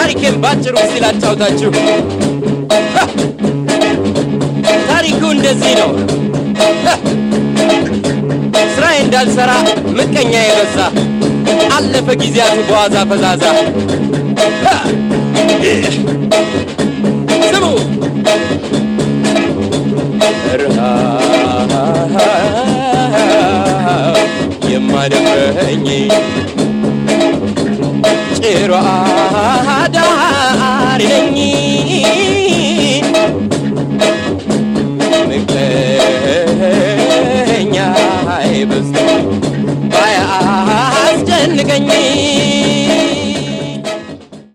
ታሪኬን ባጭሩ ሲላጫውታችሁ ታሪኩ እንደዚህ ነው ስራዬ እንዳልሰራ ምቀኛ የበዛ አለፈ ጊዜያቱ በዋዛ ፈዛዛ